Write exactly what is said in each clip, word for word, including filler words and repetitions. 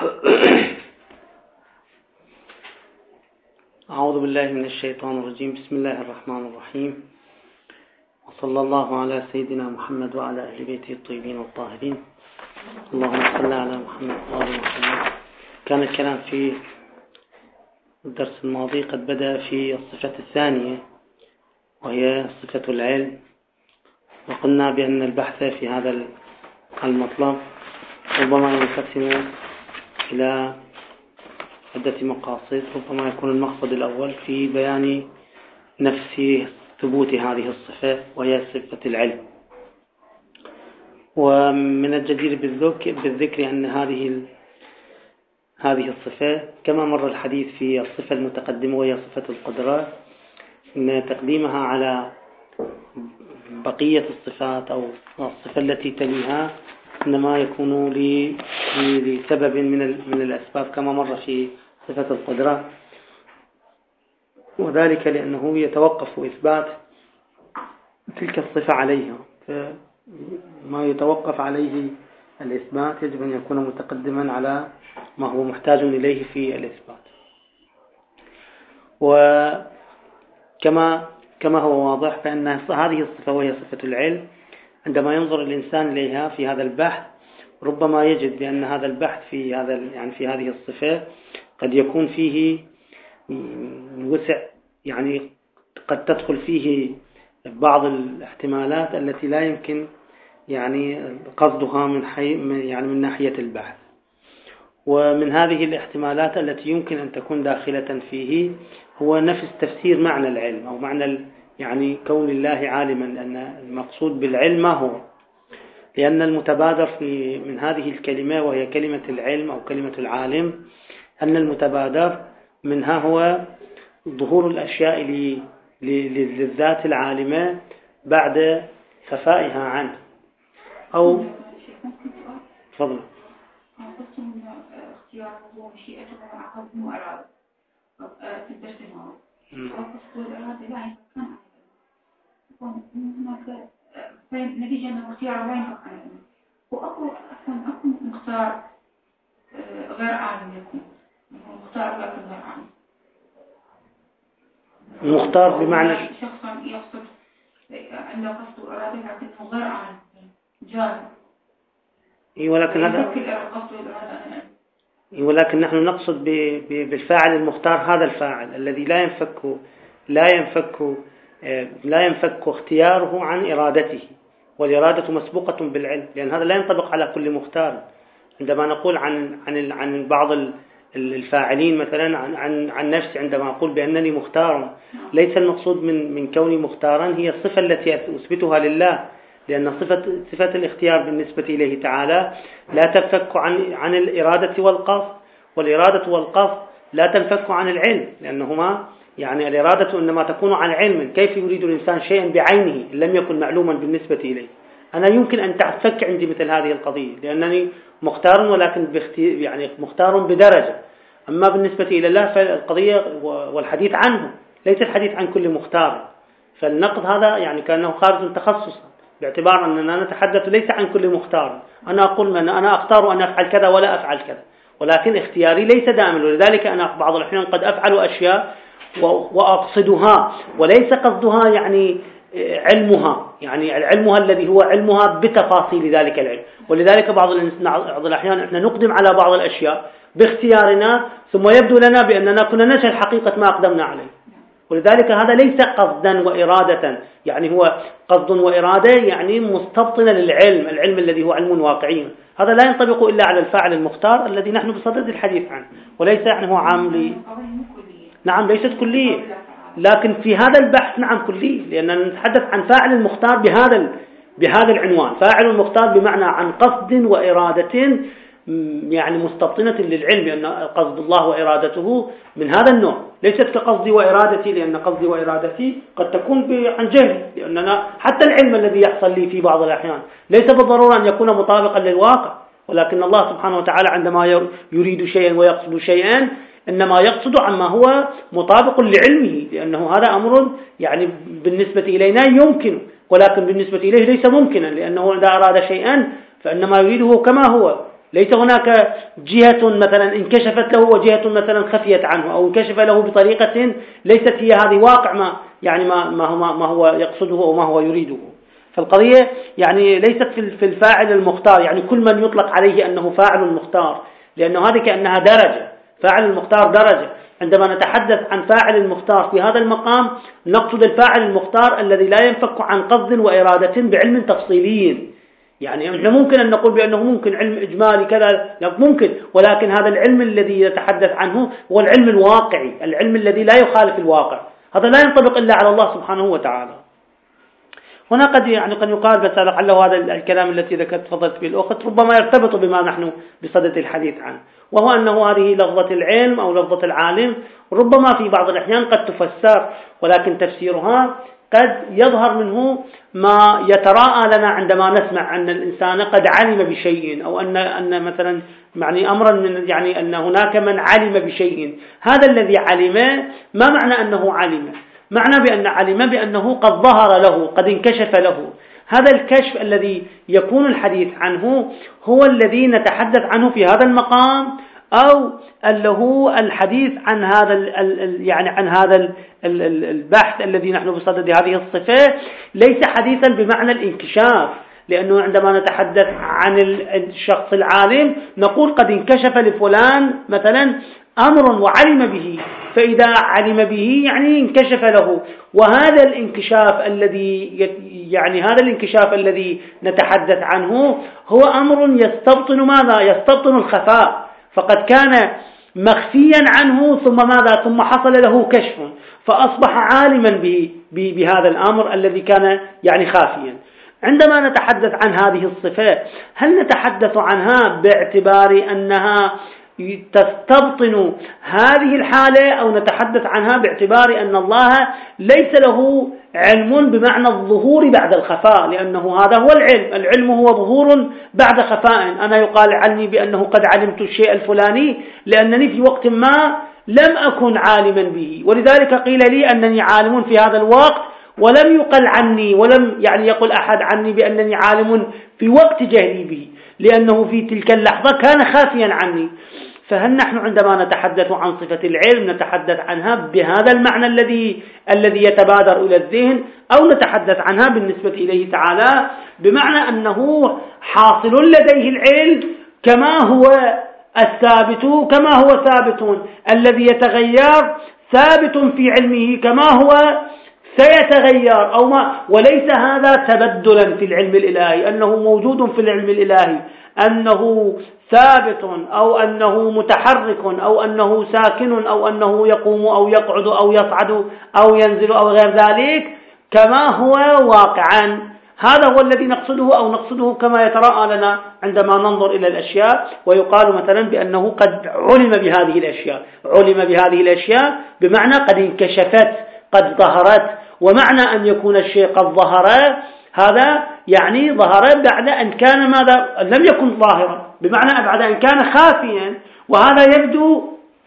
أعوذ بالله من الشيطان الرجيم. بسم الله الرحمن الرحيم، وصلى الله على سيدنا محمد وعلى أهل بيته الطيبين الطاهرين. اللهم صل على محمد وآل محمد. كان الكلام في الدرس الماضي قد بدأ في الصفة الثانية وهي صفة العلم، وقلنا بأن البحث في هذا المطلب ربما ينقسم إلى عدة مقاصد. ربما يكون المقصد الأول في بيان نفس ثبوت هذه الصفة وهي صفة العلم، ومن الجدير بالذكر أن هذه هذه الصفة كما مر الحديث في الصفة المتقدمة وهي صفة القدرة، أن تقديمها على بقية الصفات أو الصفة التي تليها إنما يكون لسبب من من الأسباب كما مر في صفة القدرة، وذلك لأنه يتوقف إثبات تلك الصفة عليها، فما يتوقف عليه الإثبات يجب أن يكون متقدما على ما هو محتاج إليه في الإثبات. وكما كما هو واضح فإن هذه الصفة وهي صفة العلم عندما ينظر الإنسان إليها في هذا البحث ربما يجد بأن هذا البحث في هذا يعني في هذه الصفة قد يكون فيه وسع، يعني قد تدخل فيه بعض الاحتمالات التي لا يمكن يعني قصدها من حي يعني من ناحية البحث. ومن هذه الاحتمالات التي يمكن أن تكون داخلة فيه هو نفس تفسير معنى العلم أو معنى يعني كون الله عالما، أن المقصود بالعلم ما هو، لأن المتبادر في من هذه الكلمة وهي كلمة العلم أو كلمة العالم أن المتبادر منها هو ظهور الأشياء للذات العالمة بعد خفائها عنه. أو تفضل. اختيار ومشيئته وعقله وإرادته في الدرس الماضي، وقصد الإرادة لا يمكن هناك نتيجة أن الاختيار لا يمكن وأكو أكو مختار غير عالم يكون مختار لكن غير عالم. مختار بمعنى شخصا يقصد عنده قصد وإرادة لكنه غير عالم جاهل. إيه ولكن هذا ولكن نحن نقصد بالفاعل المختار هذا الفاعل الذي لا ينفك لا ينفك لا ينفك اختياره عن إرادته، والإرادة مسبوقة بالعلم، لأن هذا لا ينطبق على كل مختار. عندما نقول عن عن عن بعض الفاعلين مثلا عن عن عن نفسي، عندما أقول بأنني مختار ليس المقصود من من كوني مختارا هي الصفة التي أثبتها لله، لأن صفة صفة الاختيار بالنسبة إليه تعالى لا تنفك عن عن الإرادة والقصد، والإرادة والقصد لا تنفك عن العلم، لأنهما يعني الإرادة إنما تكون عن علم. كيف يريد الإنسان شيئا بعينه لم يكن معلوما بالنسبة إليه؟ أنا يمكن أن تنفك عندي مثل هذه القضية لأنني مختار، ولكن يعني مختار بدرجة. أما بالنسبة إلى الله فالقضية والحديث عنه ليس الحديث عن كل مختار، فالنقد هذا يعني كأنه خارج تخصصا، باعتبار أننا نتحدث ليس عن كل مختار. أنا أقول أن أنا أختار أن أفعل كذا ولا أفعل كذا، ولكن اختياري ليس دائما، ولذلك أنا بعض الأحيان قد أفعل أشياء وأقصدها وليس قصدها يعني علمها، يعني علمها الذي هو علمها بتفاصيل ذلك العلم. ولذلك بعض الأحيان إحنا نقدم على بعض الأشياء باختيارنا ثم يبدو لنا بأننا كنا نجهل حقيقة ما أقدمنا عليه، ولذلك هذا ليس قصدا وإرادة، يعني هو قصد وإرادة يعني مستبطنة للعلم، العلم الذي هو علم واقعي. هذا لا ينطبق إلا على الفاعل المختار الذي نحن بصدد الحديث عنه، وليس يعني هو عام لي. نعم ليست كلية، لكن في هذا البحث نعم كلية، لأننا نتحدث عن فاعل المختار بهذا بهذا العنوان، فاعل المختار بمعنى عن قصد وإرادة يعني مستبطنة للعلم، لأن قصد الله وإرادته من هذا النوع، ليست كقصدي وإرادتي، لأن قصدي وإرادتي قد تكون عن جهل، لأننا حتى العلم الذي يحصل لي في بعض الأحيان ليس بالضرورة أن يكون مطابقا للواقع، ولكن الله سبحانه وتعالى عندما يريد شيئا ويقصد شيئا إنما يقصد عما هو مطابق لعلمه، لأنه هذا أمر يعني بالنسبة إلينا يمكن، ولكن بالنسبة إليه ليس ممكنا، لأنه إذا أراد شيئا فإنما يريده كما هو، ليس هناك جهة مثلا انكشفت له وجهة مثلا خفيت عنه، أو انكشف له بطريقة ليست هي هذه واقع ما يعني ما ما هو ما هو يقصده أو ما هو يريده. فالقضية يعني ليست في الفاعل المختار، يعني كل من يطلق عليه أنه فاعل مختار، لأنه هذه كأنها درجة، فاعل المختار درجة. عندما نتحدث عن فاعل المختار في هذا المقام نقصد الفاعل المختار الذي لا ينفك عن قصد وإرادة بعلم تفصيلي. يعني احنا ممكن أن نقول بأنه ممكن علم إجمالي كذا، ممكن، ولكن هذا العلم الذي يتحدث عنه هو العلم الواقعي، العلم الذي لا يخالف الواقع، هذا لا ينطبق إلا على الله سبحانه وتعالى. هنا قد يعني قد يقال بس لعله هذا الكلام الذي ذكرت تفضلت به الأخت ربما يرتبط بما نحن بصدد الحديث عنه، وهو أنه هذه لفظة العلم أو لفظة العالم ربما في بعض الأحيان قد تفسر، ولكن تفسيرها قد يظهر منه ما يتراءى لنا عندما نسمع أن الإنسان قد علم بشيء، أو أن أن مثلا يعني أمرا من يعني أن هناك من علم بشيء. هذا الذي علم ما معنى أنه علم؟ معنى بأن علم بأنه قد ظهر له، قد انكشف له. هذا الكشف الذي يكون الحديث عنه هو الذي نتحدث عنه في هذا المقام، أو اللي هو الحديث عن هذا يعني عن هذا البحث الذي نحن بصدد هذه الصفة ليس حديثا بمعنى الانكشاف، لأنه عندما نتحدث عن الشخص العالم نقول قد انكشف لفلان مثلا أمر وعلم به، فإذا علم به يعني انكشف له. وهذا الانكشاف الذي يعني هذا الانكشاف الذي نتحدث عنه هو أمر يستبطن ماذا؟ يستبطن الخفاء، فقد كان مخفيا عنه ثم ماذا؟ ثم حصل له كشف فأصبح عالما به بهذا الأمر الذي كان يعني خافيا. عندما نتحدث عن هذه الصفات هل نتحدث عنها باعتبار أنها تستبطن هذه الحالة، أو نتحدث عنها باعتبار أن الله ليس له علم بمعنى الظهور بعد الخفاء؟ لأنه هذا هو العلم، العلم هو ظهور بعد خفاء. أنا يقال عني بأنه قد علمت الشيء الفلاني لأنني في وقت ما لم أكن عالما به، ولذلك قيل لي أنني عالم في هذا الوقت، ولم يقل عني ولم يعني يقول أحد عني بأنني عالم في وقت جهلي به، لأنه في تلك اللحظة كان خافيا عني. فهل نحن عندما نتحدث عن صفة العلم نتحدث عنها بهذا المعنى الذي الذي يتبادر إلى الذهن، أو نتحدث عنها بالنسبة إليه تعالى بمعنى أنه حاصل لديه العلم كما هو الثابت كما هو ثابت، الذي يتغير ثابت في علمه كما هو سيتغير، أو ما وليس هذا تبدلا في العلم الإلهي، أنه موجود في العلم الإلهي، أنه ثابت أو أنه متحرك أو أنه ساكن أو أنه يقوم أو يقعد أو يصعد أو ينزل أو غير ذلك كما هو واقعا. هذا هو الذي نقصده، أو نقصده كما يتراءى لنا عندما ننظر إلى الأشياء، ويقال مثلا بأنه قد علم بهذه الأشياء. علم بهذه الأشياء بمعنى قد انكشفت، قد ظهرت. ومعنى أن يكون الشيء قد ظهر هذا يعني ظهر بعد أن كان ماذا؟ لم يكن ظاهرا، بمعنى بعد أن كان خافيا. وهذا يبدو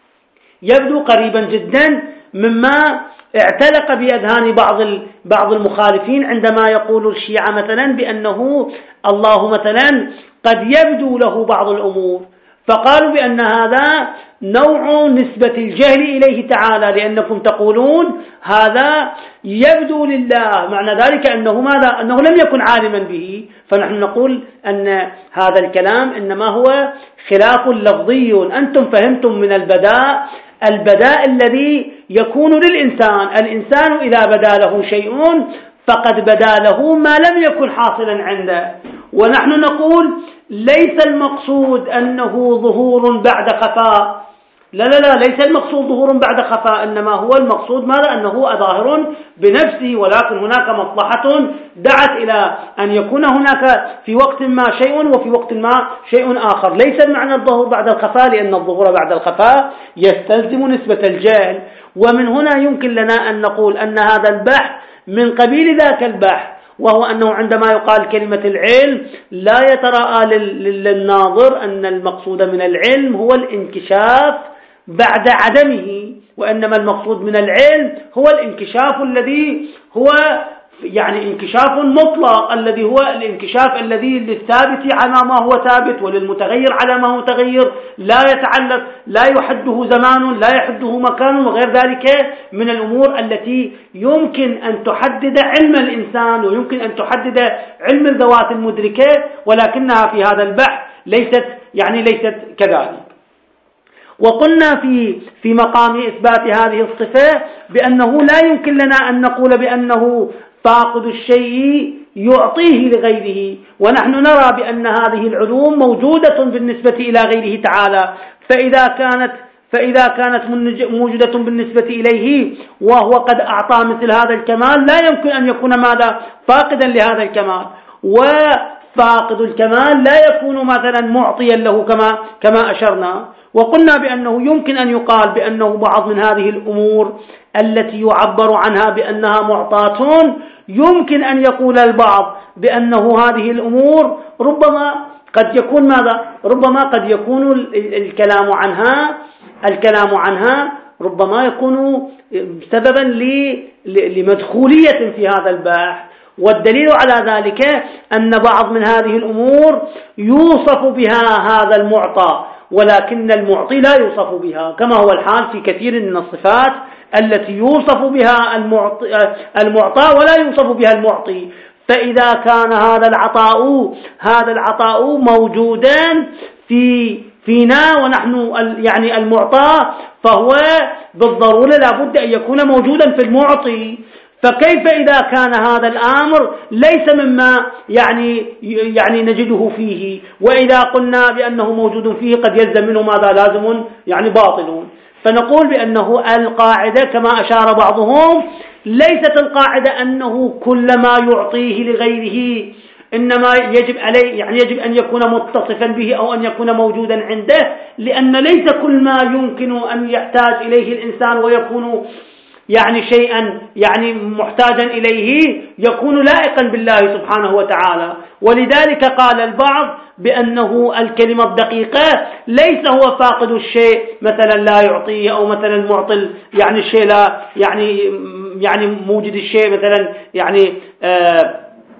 يبدو قريبا جدا مما اعتلق بأذهان بعض بعض المخالفين عندما يقول الشيعة مثلا بأنه الله مثلا قد يبدو له بعض الأمور، فقالوا بأن هذا نوع نسبة الجهل إليه تعالى، لأنكم تقولون هذا يبدو لله، معنى ذلك أنه ماذا؟ أنه لم يكن عالما به. فنحن نقول أن هذا الكلام إنما هو خلاف لفظي. أنتم فهمتم من البداء البداء الذي يكون للإنسان، الإنسان إذا بدا له شيء فقد بدا له ما لم يكن حاصلا عنده. ونحن نقول ليس المقصود أنه ظهور بعد خفاء، لا لا لا ليس المقصود ظهور بعد خفاء، إنما هو المقصود ماذا؟ أنه ظاهر بنفسه، ولكن هناك مصلحة دعت إلى أن يكون هناك في وقت ما شيء وفي وقت ما شيء آخر. ليس معنى الظهور بعد الخفاء، لأن الظهور بعد الخفاء يستلزم نسبة الجهل. ومن هنا يمكن لنا أن نقول أن هذا البحث من قبيل ذاك البحث، وهو أنه عندما يقال كلمة العلم لا يتراءى للناظر أن المقصود من العلم هو الانكشاف بعد عدمه، وإنما المقصود من العلم هو الانكشاف الذي هو يعني انكشاف مطلق الذي هو الانكشاف الذي للثابت على ما هو ثابت وللمتغير على ما هو متغير، لا يتعلق لا يحده زمان لا يحده مكان وغير ذلك من الأمور التي يمكن أن تحدد علم الإنسان ويمكن أن تحدد علم الذوات المدركة، ولكنها في هذا البحث ليست يعني ليست كذلك. وقلنا في في مقام إثبات هذه الصفة بأنه لا يمكن لنا أن نقول بأنه فاقد الشيء يعطيه لغيره، ونحن نرى بأن هذه العلوم موجودة بالنسبة إلى غيره تعالى، فإذا كانت فإذا كانت موجودة بالنسبة إليه وهو قد أعطى مثل هذا الكمال، لا يمكن أن يكون ماذا فاقدا لهذا الكمال، وفاقد الكمال لا يكون مثلا معطيا له كما كما أشرنا. وقلنا بأنه يمكن أن يقال بأنه بعض من هذه الأمور التي يعبر عنها بأنها معطاة يمكن أن يقول البعض بأنه هذه الأمور ربما قد يكون ماذا ربما قد يكون الكلام عنها الكلام عنها ربما يكون سببا لمدخولية في هذا البحث. والدليل على ذلك أن بعض من هذه الأمور يوصف بها هذا المعطى ولكن المعطي لا يوصف بها، كما هو الحال في كثير من الصفات التي يوصف بها المعطى ولا يوصف بها المعطي. فإذا كان هذا العطاء هذا العطاء موجودا في فينا ونحن يعني المعطى، فهو بالضرورة لا بد أن يكون موجودا في المعطي. فكيف إذا كان هذا الأمر ليس مما يعني يعني نجده فيه، وإذا قلنا بأنه موجود فيه قد يلزم منه ماذا لازم يعني باطل. فنقول بأنه القاعدة كما أشار بعضهم ليست القاعدة أنه كل ما يعطيه لغيره إنما يجب عليه يعني يجب أن يكون متصفا به أو أن يكون موجودا عنده، لأن ليس كل ما يمكن أن يحتاج إليه الإنسان ويكون يعني شيئا يعني محتاجا إليه يكون لائقا بالله سبحانه وتعالى. ولذلك قال البعض بأنه الكلمة الدقيقة ليس هو فاقد الشيء مثلا لا يعطيه، أو مثلا معطل يعني الشيء لا يعني يعني موجد الشيء مثلا يعني آه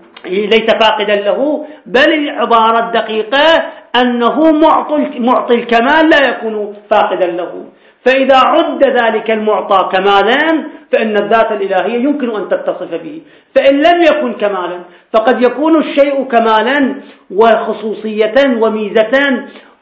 ليس فاقدا له، بل العبارة الدقيقة أنه معطي معطي الكمال لا يكون فاقدا له. فإذا عد ذلك المعطى كمالا فإن الذات الإلهية يمكن أن تتصف به، فإن لم يكن كمالا فقد يكون الشيء كمالا وخصوصية وميزة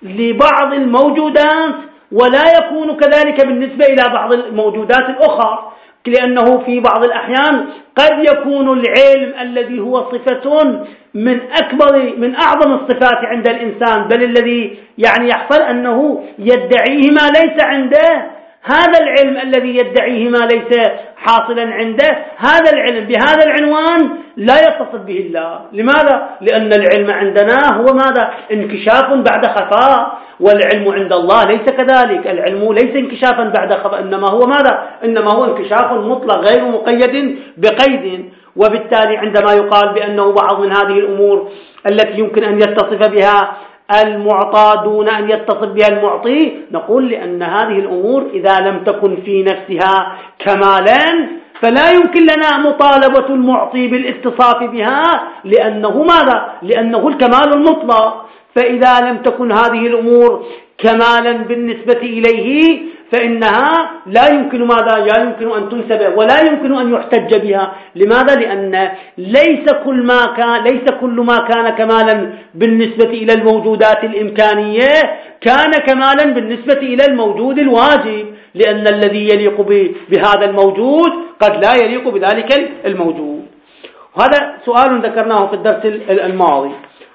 لبعض الموجودات ولا يكون كذلك بالنسبة إلى بعض الموجودات الأخرى، لأنه في بعض الأحيان قد يكون العلم الذي هو صفة من أكبر من أعظم الصفات عند الإنسان، بل الذي يعني يحصل أنه يدعيه ما ليس عنده، هذا العلم الذي يدعيه ما ليس حاصلا عنده، هذا العلم بهذا العنوان لا يتصف به الله. لماذا؟ لأن العلم عندنا هو ماذا؟ انكشاف بعد خفاء، والعلم عند الله ليس كذلك، العلم ليس انكشافا بعد خفاء، إنما هو ماذا؟ إنما هو انكشاف مطلق غير مقيد بقيد. وبالتالي عندما يقال بأنه بعض من هذه الأمور التي يمكن أن يتصف بها المعطى دون أن يتصف بها المعطي، نقول لأن هذه الأمور إذا لم تكن في نفسها كمالا فلا يمكن لنا مطالبة المعطي بالاتصاف بها، لأنه ماذا؟ لأنه الكمال المطلق. فإذا لم تكن هذه الأمور كمالا بالنسبة إليه فإنها لا يمكن ماذا؟ لا يمكن أن تنسب ولا يمكن أن يحتج بها. لماذا؟ لأن ليس كل ما كان ليس كل ما كان كمالا بالنسبة إلى الموجودات الإمكانية كان كمالا بالنسبة إلى الموجود الواجب، لأن الذي يليق بهذا الموجود قد لا يليق بذلك الموجود. وهذا سؤال ذكرناه في الدرس الماضي.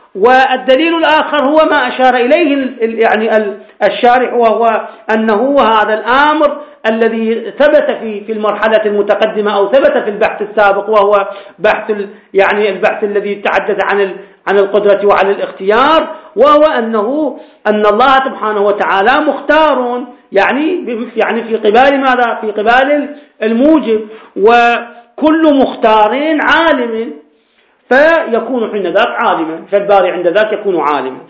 والدليل الآخر هو ما أشار إليه يعني الشارح، وهو أنه هذا الأمر الذي ثبت في في المرحلة المتقدمة أو ثبت في البحث السابق، وهو بحث يعني البحث الذي تحدث عن عن القدرة وعن الاختيار، وهو أنه أن الله سبحانه وتعالى مختار يعني يعني في قبال ماذا؟ في قبال الموجب، وكل مختار عالم فيكون حين ذاك عالما، فالباري عند ذاك يكون عالما.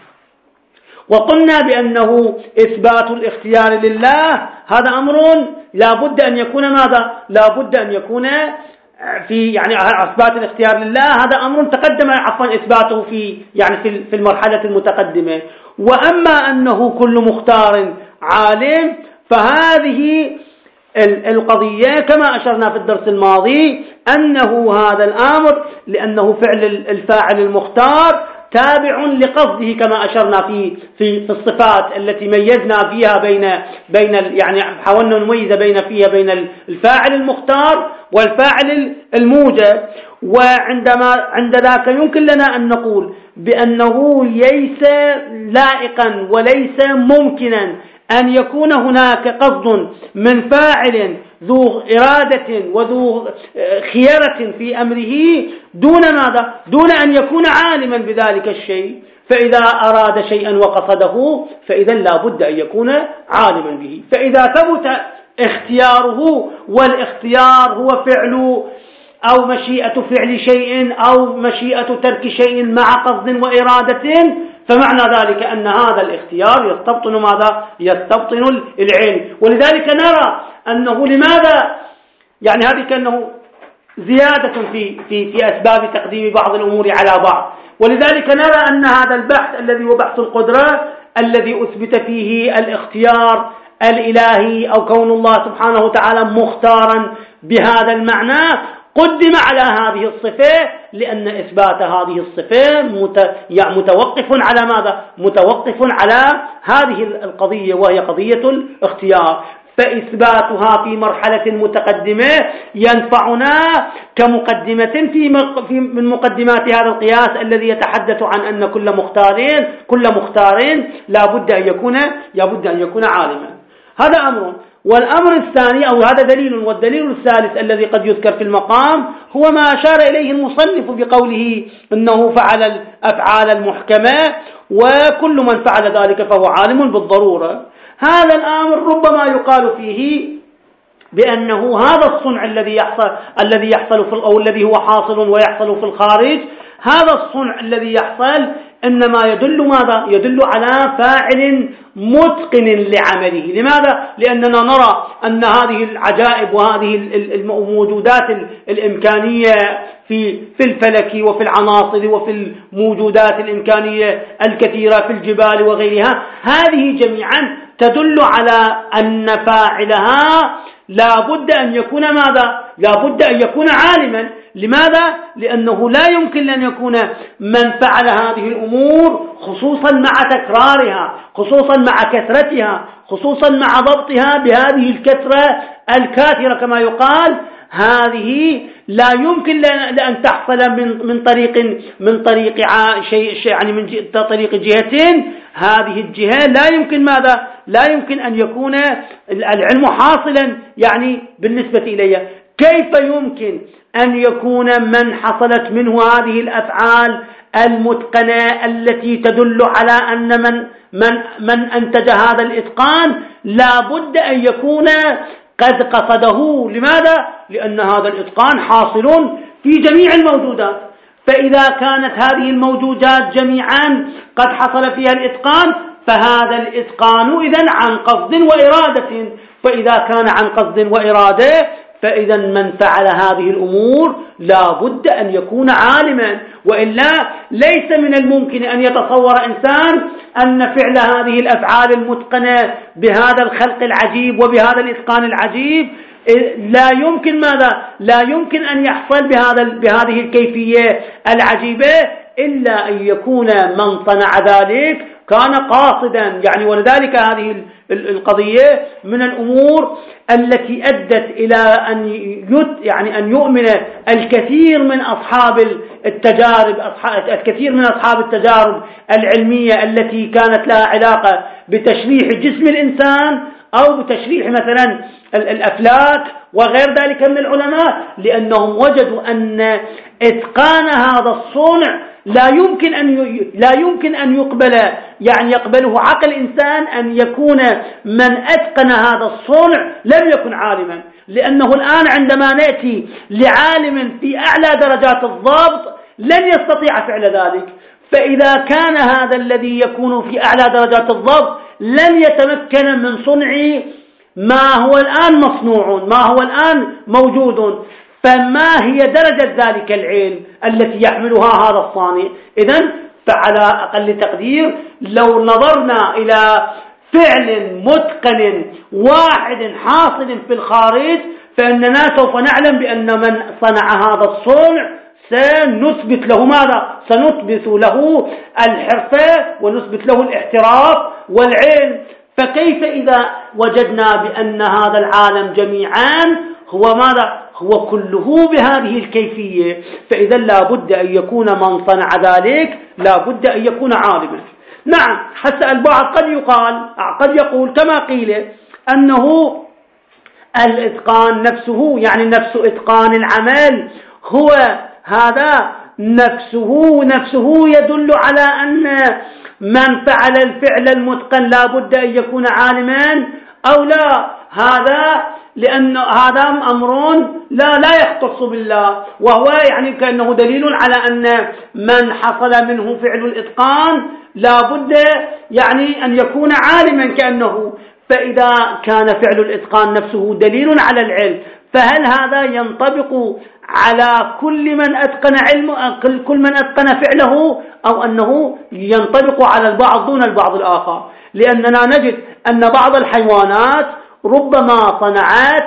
وقلنا بأنه إثبات الاختيار لله هذا أمر لا بد أن يكون ماذا؟ لا بد أن يكون في يعني إثبات الاختيار لله، هذا أمر تقدم عفوا إثباته في يعني في في المرحلة المتقدمة. وأما أنه كل مختار عالم فهذه القضية كما أشرنا في الدرس الماضي أنه هذا الأمر لأنه فعل الفاعل المختار تابع لقصده كما أشرنا في في في الصفات التي ميزنا فيها بين بين يعني حاولنا نميز بين فيها بين الفاعل المختار والفاعل الموجب. وعندما عند ذاك يمكن لنا أن نقول بأنه ليس لائقا وليس ممكنا أن يكون هناك قصد من فاعل ذو إرادة وذو خيرة في أمره دون ماذا؟ دون أن يكون عالما بذلك الشيء. فإذا أراد شيئا وقصده فإذا لا بد أن يكون عالما به. فإذا ثبت اختياره والاختيار هو فعل أو مشيئة فعل شيء أو مشيئة ترك شيء مع قصد وإرادة فمعنى ذلك أن هذا الاختيار يستبطن ماذا؟ يستبطن العلم. ولذلك نرى أنه لماذا يعني هذه كأنه زيادة في في في أسباب تقديم بعض الأمور على بعض. ولذلك نرى أن هذا البحث الذي هو بحث القدرة الذي أثبت فيه الاختيار الإلهي أو كون الله سبحانه وتعالى مختارا بهذا المعنى قدم على هذه الصفة لأن إثبات هذه الصفة متوقف على ماذا؟ متوقف على هذه القضية وهي قضية الاختيار. فإثباتها في مرحلة متقدمة ينفعنا كمقدمة في من مقدمات هذا القياس الذي يتحدث عن أن كل مختار كل مختار لا بد أن يكون لا بد أن يكون عالما. هذا أمر. والأمر الثاني أو هذا دليل. والدليل الثالث الذي قد يذكر في المقام هو ما أشار إليه المصنف بقوله إنه فعل الأفعال المحكمة وكل من فعل ذلك فهو عالم بالضرورة. هذا الأمر ربما يقال فيه بأنه هذا الصنع الذي يحصل الذي يحصل في أو الذي هو حاصل ويحصل في الخارج، هذا الصنع الذي يحصل إنما يدل ماذا؟ يدل على فاعل متقن لعمله. لماذا؟ لأننا نرى أن هذه العجائب وهذه الموجودات الإمكانية في في الفلك وفي العناصر وفي الموجودات الإمكانية الكثيرة في الجبال وغيرها، هذه جميعا تدل على أن فاعلها لا بد أن يكون ماذا؟ لا بد أن يكون عالما. لماذا؟ لأنه لا يمكن أن يكون من فعل هذه الأمور خصوصا مع تكرارها، خصوصا مع كثرتها، خصوصا مع ضبطها بهذه الكثرة الكاثرة كما يقال، هذه لا يمكن لأن تحصل من من طريق من طريق شيء يعني من طريق جهة. هذه الجهة لا يمكن ماذا؟ لا يمكن أن يكون العلم حاصلا يعني بالنسبة إليه. كيف يمكن أن يكون من حصلت منه هذه الأفعال المتقنة التي تدل على أن من من من أنتج هذا الإتقان لا بد أن يكون قد قصده؟ لماذا؟ لأن هذا الإتقان حاصل في جميع الموجودات. فإذا كانت هذه الموجودات جميعا قد حصل فيها الإتقان فهذا الإتقان إذن عن قصد وإرادة. فإذا كان عن قصد وإرادة فإذا من فعل هذه الأمور لا بد أن يكون عالما، وإلا ليس من الممكن أن يتصور إنسان أن فعل هذه الأفعال المتقنة بهذا الخلق العجيب وبهذا الإتقان العجيب لا يمكن ماذا؟ لا يمكن أن يحصل بهذا بهذه الكيفية العجيبة إلا أن يكون من صنع ذلك كان قاصدا يعني. ولذلك هذه القضية من الأمور التي أدت إلى أن يعني أن يؤمن الكثير من أصحاب التجارب الكثير من أصحاب التجارب العلمية التي كانت لها علاقة بتشريح جسم الإنسان أو بتشريح مثلا الأفلاك وغير ذلك من العلماء، لأنهم وجدوا أن إتقان هذا الصنع لا يمكن أن لا يمكن أن يقبل يعني يقبله عقل إنسان أن يكون من أتقن هذا الصنع لم يكن عالما. لأنه الآن عندما نأتي لعالم في أعلى درجات الضبط لن يستطيع فعل ذلك. فإذا كان هذا الذي يكون في أعلى درجات الضبط لن يتمكن من صنع ما هو الآن مصنوع ما هو الآن موجود، فما هي درجة ذلك العلم التي يحملها هذا الصانع؟ إذن فعلى أقل تقدير لو نظرنا إلى فعل متقن واحد حاصل في الخارج فإننا سوف نعلم بأن من صنع هذا الصنع سنثبت له ماذا؟ سنثبت له الحرفة ونثبت له الاحتراف والعلم. فكيف إذا وجدنا بأن هذا العالم جميعا هو ماذا؟ هو كله بهذه الكيفية، فإذا لا بد أن يكون من صنع ذلك لا بد أن يكون عالما. نعم، حتى البعض قد يقال قد يقول كما قيل أنه الإتقان نفسه، يعني نفس إتقان العمل هو هذا نفسه نفسه يدل على أن من فعل الفعل المتقن لا بد أن يكون عالما أو لا. هذا لأن هذا أمر لا لا يختص بالله، وهو يعني كأنه دليل على أن من حصل منه فعل الإتقان لا بد يعني أن يكون عالما كأنه. فإذا كان فعل الإتقان نفسه دليل على العلم، فهل هذا ينطبق على كل من أتقن علمه كل من أتقن فعله، أو أنه ينطبق على البعض دون البعض الآخر؟ لأننا نجد أن بعض الحيوانات ربما صنعت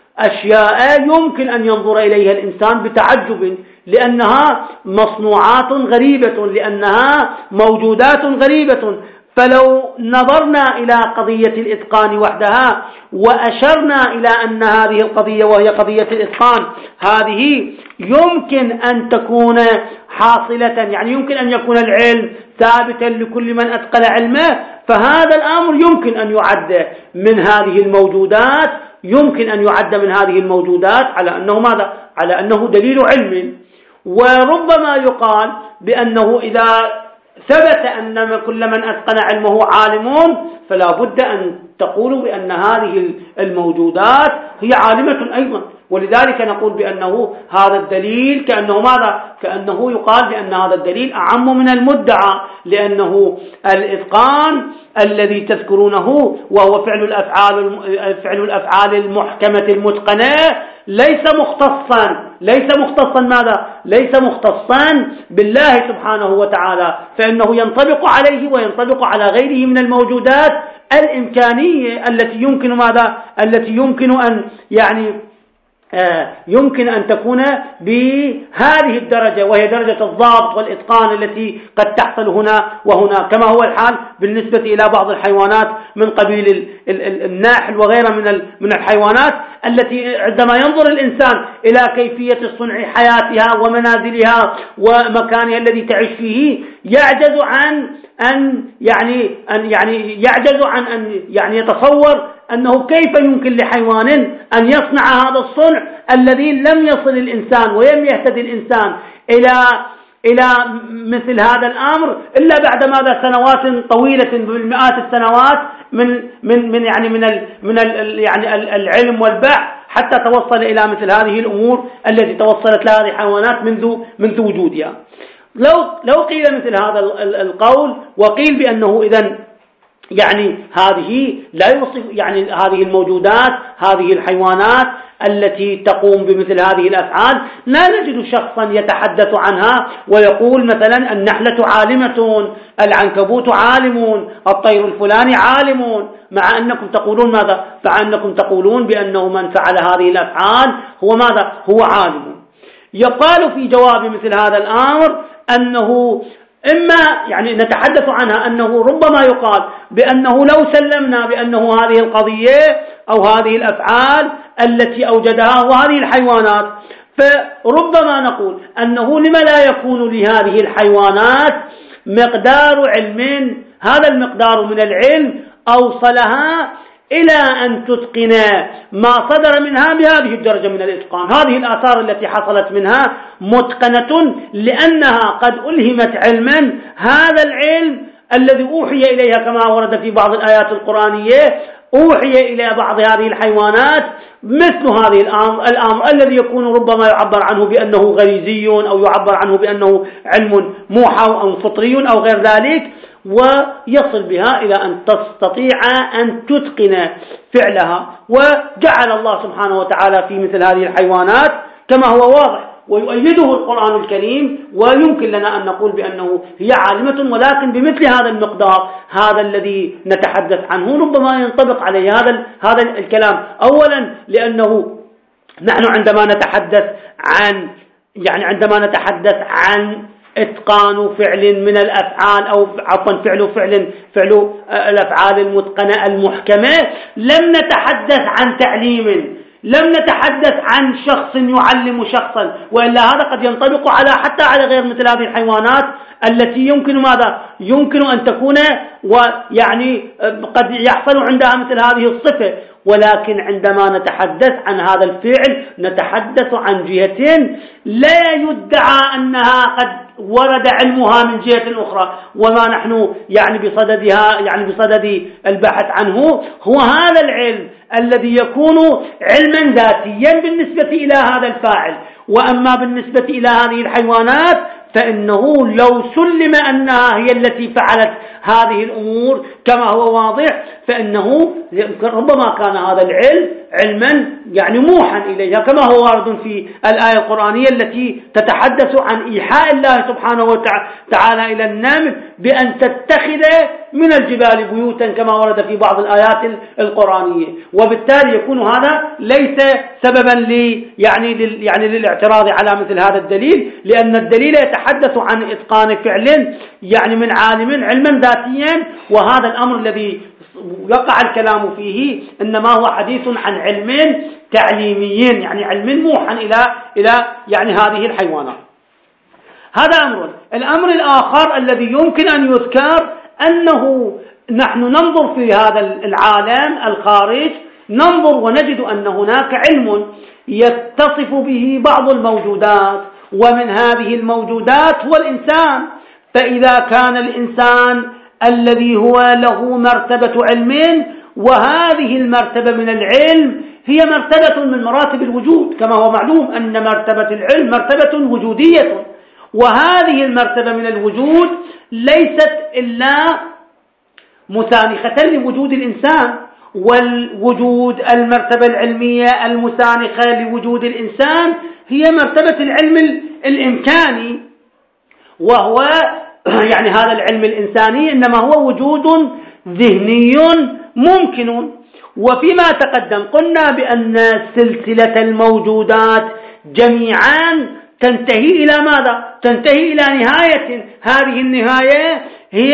أشياء يمكن أن ينظر إليها الإنسان بتعجب، لأنها مصنوعات غريبة، لأنها موجودات غريبة. فلو نظرنا إلى قضية الإتقان وحدها وأشرنا إلى أن هذه القضية وهي قضية الإتقان هذه يمكن أن تكون حاصلة، يعني يمكن أن يكون العلم ثابتا لكل من أتقن علمه، فهذا الأمر يمكن أن يعد من هذه الموجودات يمكن أن يعد من هذه الموجودات على أنه ماذا؟ على أنه دليل علم. وربما يقال بأنه إذا ثبت أن كل من أتقن علمه عالمون فلا بد أن تقولوا بأن هذه الموجودات هي عالمة أيضا. ولذلك نقول بأنه هذا الدليل كأنه ماذا؟ كأنه يقال بأن هذا الدليل أعم من المدعى، لأنه الإتقان الذي تذكرونه وهو فعل الأفعال فعل الأفعال المحكمة المتقنة ليس مختصا ليس مختصا ماذا؟ ليس مختصا بالله سبحانه وتعالى، فإنه ينطبق عليه وينطبق على غيره من الموجودات الإمكانية التي يمكن ماذا؟ التي يمكن أن يعني يمكن أن تكون بهذه الدرجة، وهي درجة الضابط والإتقان التي قد تحصل هنا وهنا، كما هو الحال بالنسبة إلى بعض الحيوانات من قبيل الناحل وغيرها من من الحيوانات التي عندما ينظر الإنسان إلى كيفية صنع حياتها ومنازلها ومكانها الذي تعيش فيه يعجز عن أن يعني أن يعني يعجز عن أن يعني يتصور أنه كيف يمكن لحيوان أن يصنع هذا الصنع الذي لم يصل الإنسان ولم يهتدي الإنسان إلى إلى مثل هذا الأمر إلا بعد ماذا؟ سنوات طويلة بالمئات السنوات من من من يعني من ال من ال يعني العلم والبحث حتى توصل إلى مثل هذه الأمور التي توصلت لها هذه الحيوانات منذ منذ وجودها. لو لو قيل مثل هذا القول وقيل بأنه إذن يعني هذه لا يوصف يعني هذه الموجودات هذه الحيوانات التي تقوم بمثل هذه الأفعال لا نجد شخصا يتحدث عنها ويقول مثلا النحلة عالمة، العنكبوت عالم، الطير الفلاني عالم، مع أنكم تقولون ماذا؟ مع أنكم تقولون بأنه من فعل هذه الأفعال هو ماذا؟ هو عالم. يقال في جواب مثل هذا الأمر أنه إما يعني نتحدث عنها أنه ربما يقال بأنه لو سلمنا بأنه هذه القضية أو هذه الأفعال التي أوجدها وهذه الحيوانات، فربما نقول أنه لما لا يكون لهذه الحيوانات مقدار علم، هذا المقدار من العلم أوصلها إلى أن تتقن ما صدر منها بهذه الدرجة من الإتقان. هذه الآثار التي حصلت منها متقنة لأنها قد ألهمت علما، هذا العلم الذي أوحي إليها كما ورد في بعض الآيات القرآنية أوحي إلى بعض هذه الحيوانات مثل هذه الأمر, الأمر الذي يكون ربما يعبر عنه بأنه غريزي أو يعبر عنه بأنه علم موحى أو فطري أو غير ذلك، ويصل بها إلى أن تستطيع أن تتقن فعلها. وجعل الله سبحانه وتعالى في مثل هذه الحيوانات كما هو واضح ويؤيده القرآن الكريم، ويمكن لنا أن نقول بأنه هي عالمة، ولكن بمثل هذا المقدار هذا الذي نتحدث عنه ربما ينطبق عليه هذا هذا الكلام. أولا لأنه نحن عندما نتحدث عن يعني عندما نتحدث عن إتقان فعل من الأفعال أو عفوا فعل فعل فعل الأفعال المتقنة المحكمة، لم نتحدث عن تعليم، لم نتحدث عن شخص يعلم شخصا، وإلا هذا قد ينطبق على حتى على غير مثل هذه الحيوانات التي يمكن ماذا يمكن أن تكون ويعني قد يحصل عندها مثل هذه الصفة. ولكن عندما نتحدث عن هذا الفعل نتحدث عن جهة لا يدعى أنها قد ورد علمها من جهة أخرى، وما نحن يعني بصددها يعني بصدد البحث عنه هو هذا العلم الذي يكون علما ذاتيا بالنسبة إلى هذا الفاعل. وأما بالنسبة إلى هذه الحيوانات فإنه لو سلم أنها هي التي فعلت هذه الأمور كما هو واضح، فإنه ربما كان هذا العلم علما يعني موحى إليها، كما هو وارد في الآية القرآنية التي تتحدث عن إيحاء الله سبحانه وتعالى إلى النمل بأن تتخذ من الجبال بيوتا كما ورد في بعض الآيات القرآنية. وبالتالي يكون هذا ليس سببا لي يعني يعني للاعتراض على مثل هذا الدليل، لأن الدليل يتحدث عن إتقان فعل يعني من عالم علما ذاتيا، وهذا الأمر الذي يقع الكلام فيه إنما هو حديث عن علم تعليمي، يعني علم موحى إلى إلى يعني هذه الحيوانات. هذا أمر. الأمر الآخر الذي يمكن أن يذكر أنه نحن ننظر في هذا العالم الخارج، ننظر ونجد أن هناك علم يتصف به بعض الموجودات، ومن هذه الموجودات هو الإنسان. فإذا كان الإنسان الذي هو له مرتبة علم، وهذه المرتبة من العلم هي مرتبة من مراتب الوجود، كما هو معلوم أن مرتبة العلم مرتبة وجودية، وهذه المرتبة من الوجود ليست إلا مسانخة لوجود الإنسان، والوجود المرتبة العلمية المسانخة لوجود الإنسان هي مرتبة العلم الإمكاني، وهو يعني هذا العلم الإنساني إنما هو وجود ذهني ممكن. وفيما تقدم قلنا بأن سلسلة الموجودات جميعا تنتهي إلى ماذا؟ تنتهي إلى نهاية، هذه النهاية هي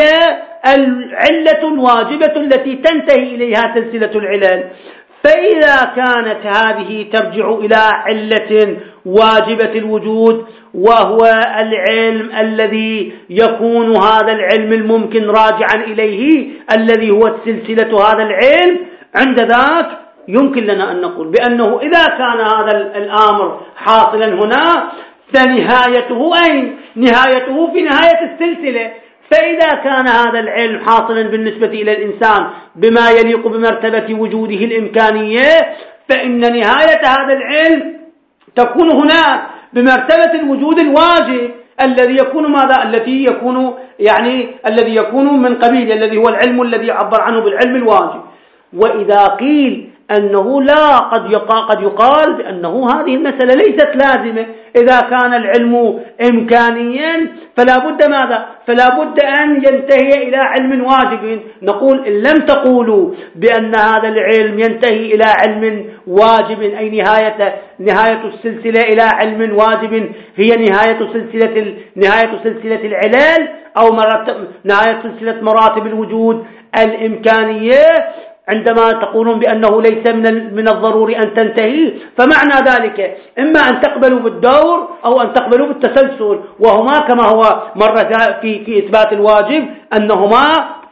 العلة الواجبة التي تنتهي إليها سلسلة العلل. فإذا كانت هذه ترجع إلى علة واجبة الوجود، وهو العلم الذي يكون هذا العلم الممكن راجعا إليه الذي هو سلسلة هذا العلم، عند ذاك يمكن لنا أن نقول بأنه إذا كان هذا الأمر حاصلا هنا فنهايته أين؟ نهايته في نهاية السلسلة. فإذا كان هذا العلم حاصلا بالنسبة إلى الإنسان بما يليق بمرتبة وجوده الإمكانية، فإن نهاية هذا العلم تكون هناك بمرتبة الوجود الواجب الذي يكون ماذا؟ الذي يكون يعني الذي يكون من قبيل الذي هو العلم الذي يعبر عنه بالعلم الواجب. وإذا قيل أنه لا قد يقال, قد يقال بأنه هذه المسألة ليست لازمة، إذا كان العلم إمكانيا فلا بد ماذا؟ فلا بد أن ينتهي إلى علم واجب. نقول إن لم تقولوا بأن هذا العلم ينتهي إلى علم واجب، أي نهاية نهاية السلسلة إلى علم واجب هي نهاية سلسلة نهاية سلسلة العلل أو نهاية سلسلة مراتب الوجود الإمكانية، عندما تقولون بأنه ليس من من الضروري أن تنتهي، فمعنى ذلك إما أن تقبلوا بالدور أو أن تقبلوا بالتسلسل، وهما كما هو مرة في في إثبات الواجب أنهما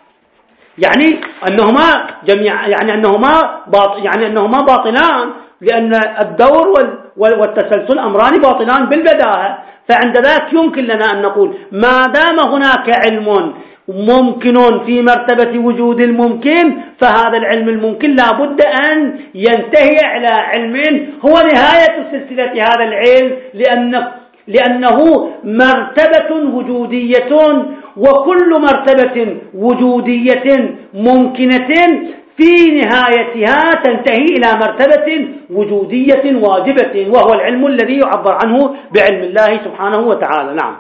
يعني أنهما جميع يعني أنهما باطل يعني أنهما باطلان، لأن الدور والتسلسل أمران باطلان بالبداهة. فعند ذلك يمكن لنا أن نقول ما دام هناك علم ممكن في مرتبة وجود الممكن، فهذا العلم الممكن لا بد أن ينتهي على علم هو نهاية سلسلة هذا العلم، لأنه, لأنه مرتبة وجودية، وكل مرتبة وجودية ممكنة في نهايتها تنتهي إلى مرتبة وجودية واجبة، وهو العلم الذي يعبر عنه بعلم الله سبحانه وتعالى. نعم.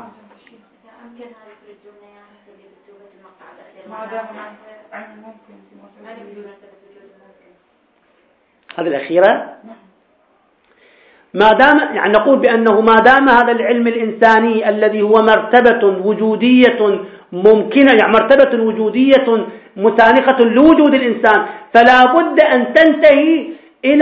هذه الأخيرة ما دام يعني نقول بأنه ما دام هذا العلم الإنساني الذي هو مرتبة وجودية ممكنة، يعني مرتبة وجودية متانقة لوجود الإنسان، فلا بد أن تنتهي إلى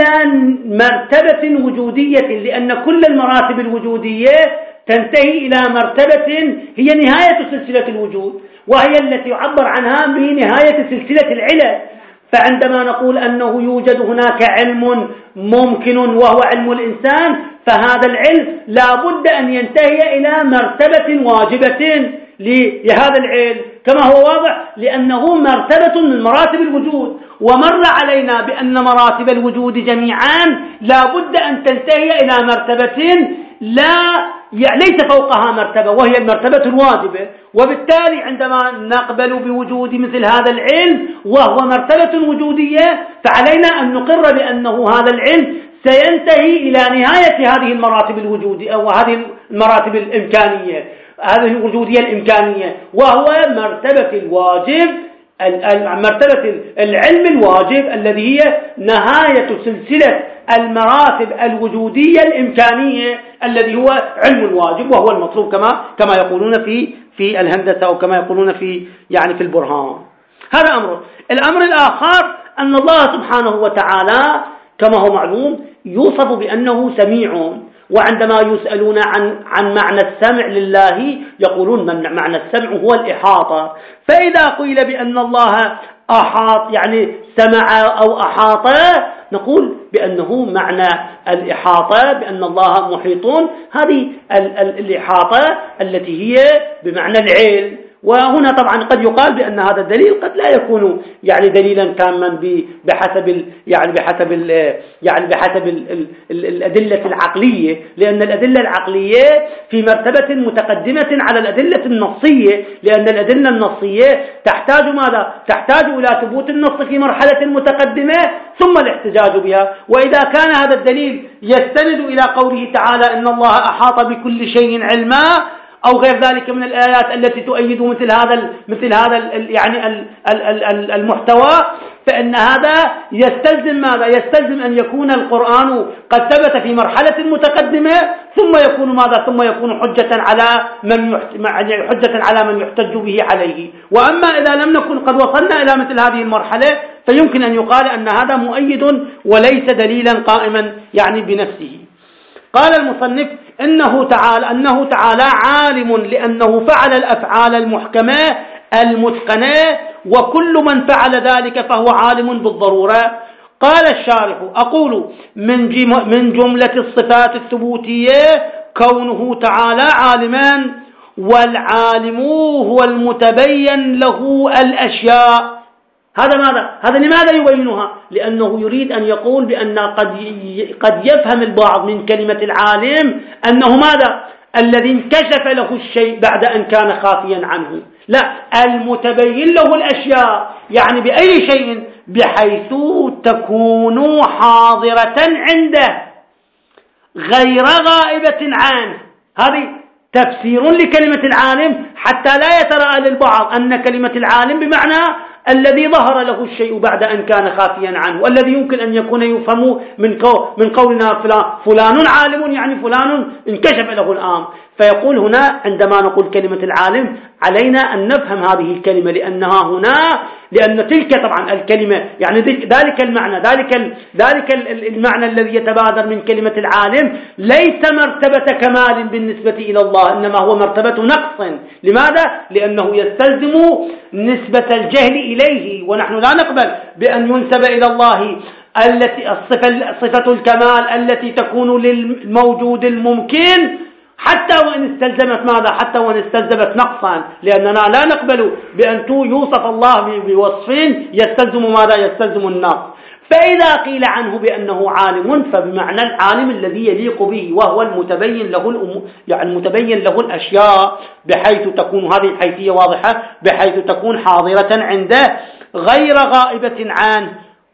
مرتبة وجودية، لأن كل المراتب الوجودية تنتهي إلى مرتبة هي نهاية سلسلة الوجود، وهي التي يعبر عنها بنهاية سلسلة العلل. فعندما نقول أنه يوجد هناك علم ممكن وهو علم الإنسان، فهذا العلم لا بد أن ينتهي إلى مرتبة واجبة لهذا العلم كما هو واضح، لأنه مرتبة من مراتب الوجود، ومر علينا بأن مراتب الوجود جميعا لا بد أن تنتهي إلى مرتبة لا ليس فوقها مرتبة، وهي المرتبة الواجبة. وبالتالي عندما نقبل بوجود مثل هذا العلم وهو مرتبة وجودية، فعلينا أن نقر بأنه هذا العلم سينتهي إلى نهاية هذه المراتب الوجودية أو هذه المراتب الإمكانية، هذه الوجودية الإمكانية، وهو مرتبة الواجب، مرتبة العلم الواجب الذي هي نهاية سلسلة المراتب الوجودية الإمكانية الذي هو علم الواجب، وهو المطلوب كما كما يقولون في في الهندسة أو كما يقولون في يعني في البرهان. هذا أمر. الأمر الآخر أن الله سبحانه وتعالى كما هو معلوم يوصف بأنه سميع، وعندما يسألون عن عن معنى السمع لله يقولون من معنى السمع هو الإحاطة. فإذا قيل بأن الله أحاط يعني سمع أو أحاط، نقول بأنه معنى الإحاطة بأن الله محيطون، هذه الإحاطة التي هي بمعنى العلم. وهنا طبعا قد يقال بأن هذا الدليل قد لا يكون يعني دليلا تاما بحسب يعني بحسب يعني بحسب الأدلة العقلية، لأن الأدلة العقلية في مرتبة متقدمة على الأدلة النصية، لأن الأدلة النصية تحتاج ماذا؟ تحتاج إلى ثبوت النص في مرحلة متقدمة ثم الاحتجاج بها. وإذا كان هذا الدليل يستند إلى قوله تعالى إن الله أحاط بكل شيء علما أو غير ذلك من الآيات التي تؤيد مثل هذا مثل هذا يعني المحتوى، فإن هذا يستلزم ماذا؟ يستلزم أن يكون القرآن قد ثبت في مرحلة متقدمة ثم يكون ماذا؟ ثم يكون حجة على من حجة على من يحتج به عليه. وأما إذا لم نكن قد وصلنا إلى مثل هذه المرحلة فيمكن أن يقال أن هذا مؤيد وليس دليلا قائما يعني بنفسه. قال المصنف إنه تعالى أنه تعالى عالم لأنه فعل الأفعال المحكمة المتقنة، وكل من فعل ذلك فهو عالم بالضرورة. قال الشارح أقول من من جملة الصفات الثبوتية كونه تعالى عالما، والعالم هو المتبين له الأشياء. هذا ماذا؟ هذا لماذا يبينها؟ لأنه يريد أن يقول بأن قد قد يفهم البعض من كلمة العالم أنه ماذا؟ الذي انكشف له الشيء بعد أن كان خافيا عنه. لا، المتبين له الأشياء يعني بأي شيء؟ بحيث تكون حاضرة عنده غير غائبة عنه. هذه تفسير لكلمة العالم حتى لا يترى للبعض أن كلمة العالم بمعنى الذي ظهر له الشيء بعد أن كان خافيا عنه، والذي يمكن أن يكون يفهم من من قولنا فلان, فلان عالم يعني فلان انكشف له الآن. فيقول هنا عندما نقول كلمة العالم علينا أن نفهم هذه الكلمة، لأنها هنا لأن تلك طبعا الكلمة يعني ذلك المعنى ذلك ذلك المعنى الذي يتبادر من كلمة العالم ليس مرتبة كمال بالنسبة إلى الله، إنما هو مرتبة نقص. لماذا؟ لأنه يستلزم نسبة الجهل إليه، ونحن لا نقبل بأن ينسب إلى الله التي الصفة صفة الكمال التي تكون للموجود الممكن حتى وإن استلزمت ماذا؟ حتى وإن استلزمت نقصا، لأننا لا نقبل بأن يوصف الله بوصف يستلزم ماذا؟ يستلزم النقص. فإذا قيل عنه بأنه عالم فبمعنى العالم الذي يليق به، وهو المتبين له الأمور يعني المتبين له الأشياء بحيث تكون هذه الحيثية واضحة، بحيث تكون حاضرة عنده غير غائبة عنه.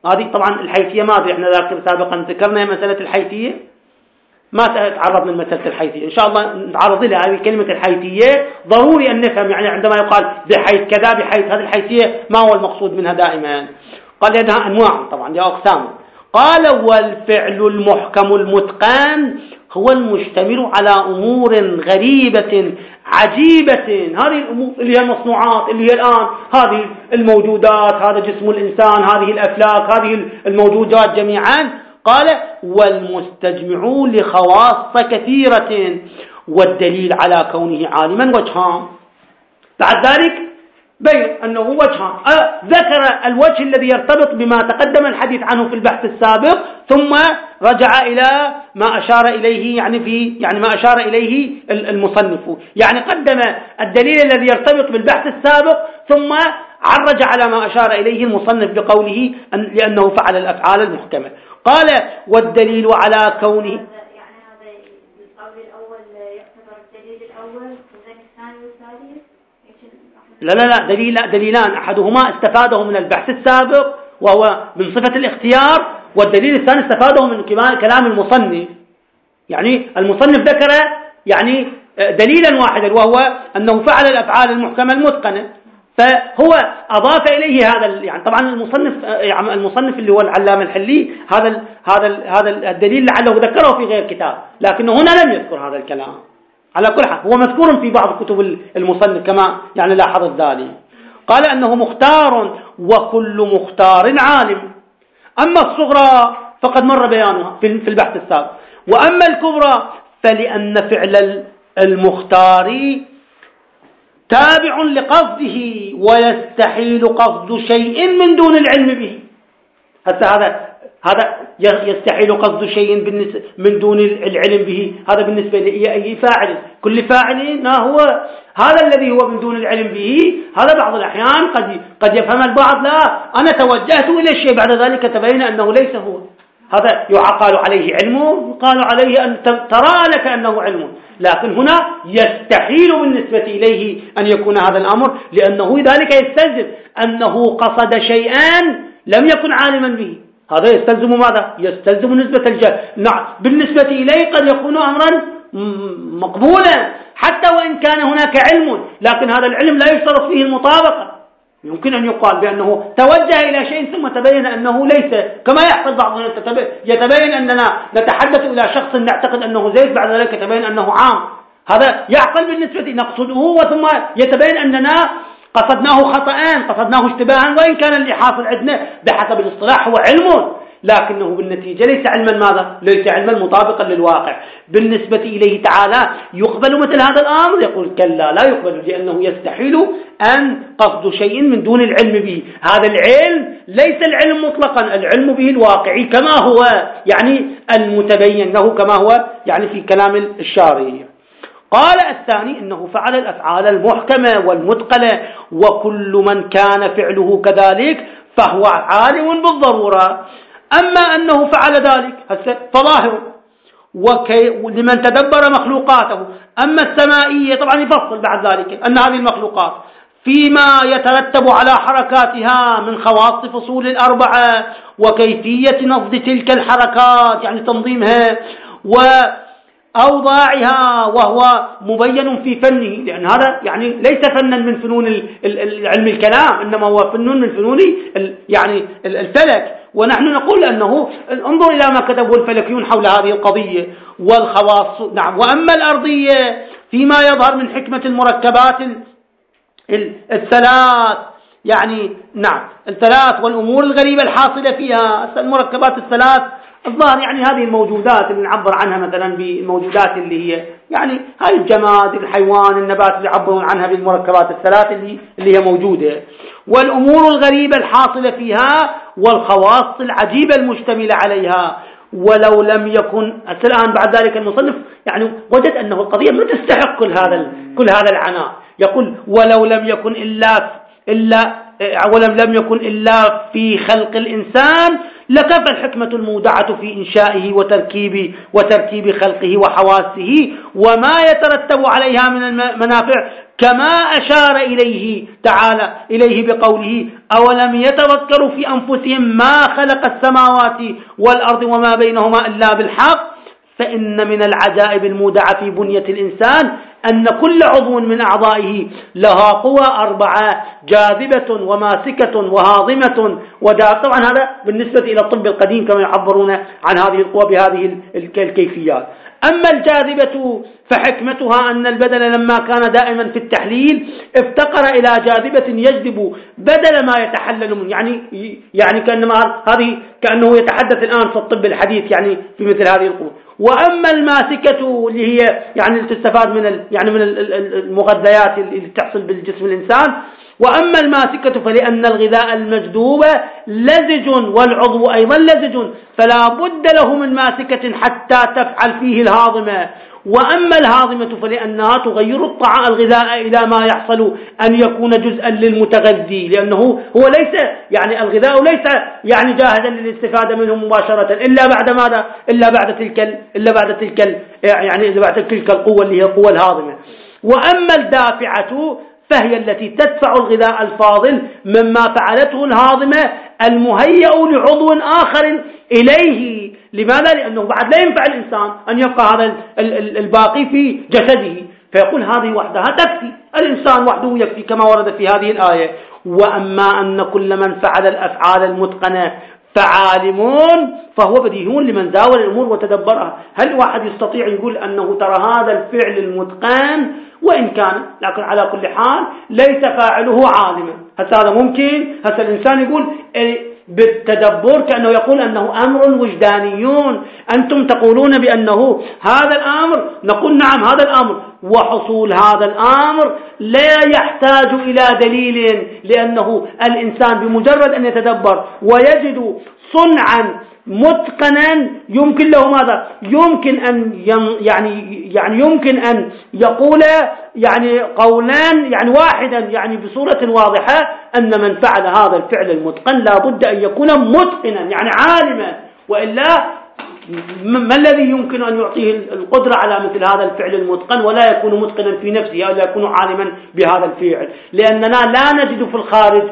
هذه طبعا الحيثية ما أدري، احنا ذاكر سابقا ذكرنا مسألة الحيثية، ما تعرضنا لمسألة الحيثية، إن شاء الله نتعرض لها. هذه كلمة الحيثية ضروري أن نفهم، يعني عندما يقال بحيث كذا بحيث، هذه الحيثية ما هو المقصود منها دائما؟ قال لأنها أنواع طبعا، يا أقسام. قال والفعل المحكم المتقن هو المشتمل على أمور غريبة عجيبة. هذه الأمور اللي هي المصنوعات، اللي هي الآن هذه الموجودات، هذا جسم الإنسان، هذه الأفلاك، هذه الموجودات جميعا. قال والمستجمع لخواص كثيرة، والدليل على كونه عالما وجهان. بعد ذلك بين أنه وجهان، أه ذكر الوجه الذي يرتبط بما تقدم الحديث عنه في البحث السابق، ثم رجع إلى ما أشار إليه، يعني في يعني ما أشار إليه المصنف، يعني قدم الدليل الذي يرتبط بالبحث السابق، ثم عرج على ما أشار إليه المصنف بقوله أن لأنه فعل الأفعال المحكمة. قال والدليل على كونه، يعني هذا القول الأول يعتبر الدليل الأول وذاك الثاني والثالث. لا لا لا دليل دليلان، أحدهما استفاده من البحث السابق وهو من صفة الاختيار، والدليل الثاني استفاده من كلام المصنف. يعني المصنف ذكر يعني دليلا واحدا وهو أنه فعل الأفعال المحكمة المتقنة، فهو أضاف إليه هذا يعني طبعا المصنف يعني المصنف اللي هو العلامة الحلي هذا ال هذا ال هذا الدليل لعله ذكره في غير كتاب، لكنه هنا لم يذكر هذا الكلام. على كل حال هو مذكور في بعض كتب المصنف كما يعني لاحظت ذلك. قال أنه مختار وكل مختار عالم. أما الصغرى فقد مر بيانها في البحث السابق، وأما الكبرى فلأن فعل المختار تابع لقصده ويستحيل قصد شيء من دون العلم به. هذا هذا هذا يستحيل قصد شيء من دون العلم به، هذا بالنسبة لأي فاعل، كل فاعل ما هو هذا الذي هو من دون العلم به. هذا بعض الأحيان قد قد يفهم البعض لا أنا توجهت إلى الشيء بعد ذلك تبين أنه ليس هو، هذا يعقل عليه علمه، قال عليه أن ترى لك أنه علم، لكن هنا يستحيل بالنسبة إليه أن يكون هذا الأمر، لأنه ذلك يستلزم أنه قصد شيئا لم يكن عالما به. هذا يستلزم ماذا؟ يستلزم نسبة الجهل. نعم بالنسبة إليه قد يكون أمرا مقبولا حتى وإن كان هناك علم، لكن هذا العلم لا يشترط فيه المطابقة. يمكن أن يقال بأنه توجه إلى شيء ثم تبين أنه ليس، كما يحصل بعضنا يتبين أننا نتحدث إلى شخص نعتقد أنه زيد بعد ذلك يتبين أنه عام. هذا يعقل بالنسبة نقصده وثم يتبين أننا قصدناه خطأان، قصدناه اشتباها، وإن كان اللي حاصل عندنا بحسب الاصطلاح هو علم، لكنه بالنتيجة ليس علما ماذا؟ ليس علما مطابقا للواقع. بالنسبة إليه تعالى يقبل مثل هذا الأمر؟ يقول كلا لا يقبل، لأنه يستحيل أن قصد شيء من دون العلم به. هذا العلم ليس العلم مطلقا، العلم به الواقعي كما هو يعني المتبين له كما هو يعني في كلام الشارعي. قال الثاني إنه فعل الأفعال المحكمة والمتقنة، وكل من كان فعله كذلك فهو عالم بالضرورة. أما أنه فعل ذلك فظاهر ولمن تدبر مخلوقاته. أما السمائية طبعا يفصل بعد ذلك أن هذه المخلوقات فيما يترتب على حركاتها من خواص فصول الأربعة وكيفية نفض تلك الحركات يعني تنظيمها وأوضاعها، وهو مبين في فنه، لأن هذا يعني ليس فنا من فنون علم الكلام، إنما هو فن من فنون يعني الفلك. ونحن نقول أنه انظر إلى ما كتبه الفلكيون حول هذه القضية والخواص. نعم. وأما الأرضية فيما يظهر من حكمة المركبات الثلاث يعني نعم الثلاث والأمور الغريبة الحاصلة فيها. المركبات الثلاث الظاهر يعني هذه الموجودات اللي نعبر عنها مثلا بالموجودات اللي هي يعني هاي الجماد الحيوان النبات اللي يعبرون عنها بالمركبات الثلاث اللي اللي هي موجودة، والأمور الغريبة الحاصلة فيها والخواص العجيبة المشتملة عليها. ولو لم يكن الآن بعد ذلك المصنف يعني وجد أنه القضية ما تستحق كل هذا كل هذا العناء. يقول ولو لم يكن إلا إلا ولم لم يكن إلا في خلق الإنسان لكفى الحكمة المودعة في إنشائه وتركيب وترتيب خلقه وحواسه وما يترتب عليها من المنافع كما أشار إليه تعالى إليه بقوله أولم يتفكروا في أنفسهم ما خلق السماوات والأرض وما بينهما إلا بالحق. فإن من العجائب المودعة في بنية الإنسان أن كل عضو من أعضائه لها قوى أربعة: جاذبة وماسكة وهاضمة ودافعة. طبعا هذا بالنسبة إلى الطب القديم كما يعبرون عن هذه القوى بهذه الكيفيات. أما الجاذبة فحكمتها أن البدن لما كان دائما في التحليل افتقر إلى جاذبة يجذب بدل ما يتحلل منه، يعني يعني كأنما هذه كأنه يتحدث الآن في الطب الحديث يعني في مثل هذه القوة. وأما الماسكة اللي هي يعني تستفاد من يعني من المغذيات اللي تحصل بالجسم الإنسان. وأما الماسكة فلأن الغذاء المجذوب لزج والعضو أيضا لزج فلا بد له من ماسكة حتى تفعل فيه الهاضمة. وأما الهاضمة فلأنها تغير الطعام الغذاء إلى ما يحصل أن يكون جزءا للمتغذي، لأنه هو ليس يعني الغذاء ليس يعني جاهزا للاستفادة منه مباشرة إلا بعد ماذا؟ إلا بعد تلك إلا بعد تلك يعني إلا بعد تلك القوة اللي هي القوة الهاضمة. وأما الدافعة فهي التي تدفع الغذاء الفاضل مما فعلته الهاضمة المهيئ لعضو آخر إليه. لماذا؟ لأنه بعد لا ينفع الإنسان أن يبقى هذا الباقي في جسده، فيقول هذه وحدها تكفي، الإنسان وحده يكفي كما ورد في هذه الآية. وأما أن كل من فعل الأفعال المتقنة فعالمون فهو بديهي لمن داول الأمور وتدبرها. هل واحد يستطيع يقول أنه ترى هذا الفعل المتقن وإن كان لكن على كل حال ليس فاعله عالما؟ هذا ممكن؟ هذا الإنسان يقول بالتدبر كأنه يقول أنه أمر وجدانيون، أنتم تقولون بأنه هذا الأمر، نقول نعم هذا الأمر، وحصول هذا الأمر لا يحتاج إلى دليل، لأنه الإنسان بمجرد أن يتدبر ويجد صنعا متقنا يمكن له ماذا؟ يمكن أن يعني يعني يمكن أن يقول يعني قولان يعني واحدا يعني بصورة واضحة أن من فعل هذا الفعل المتقن لا بد أن يكون متقنا يعني عالما، وإلا ما الذي يمكن أن يعطيه القدرة على مثل هذا الفعل المتقن ولا يكون متقنا في نفسه أو لا يكون عالما بهذا الفعل؟ لأننا لا نجد في الخارج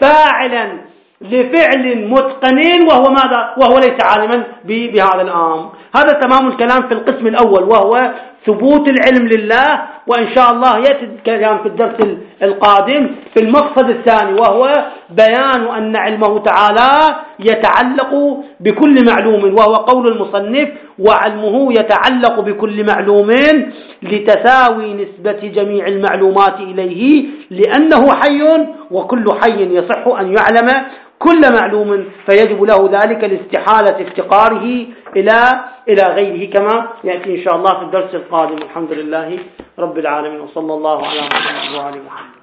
فاعلا لفعل متقنين وهو ماذا؟ وهو ليس عالما بهذا الأمر. هذا تمام الكلام في القسم الأول وهو ثبوت العلم لله، وإن شاء الله يأتي الكلام في الدرس القادم في المقصد الثاني وهو بيان أن علمه تعالى يتعلق بكل معلوم، وهو قول المصنف وعلمه يتعلق بكل معلوم لتساوي نسبة جميع المعلومات إليه لأنه حي وكل حي يصح أن يعلم كل معلوم فيجب له ذلك لاستحالة افتقاره إلى إلى غيره كما يأتي إن شاء الله في الدرس القادم. الحمد لله رب العالمين وصلى الله على محمد وعلى محمد.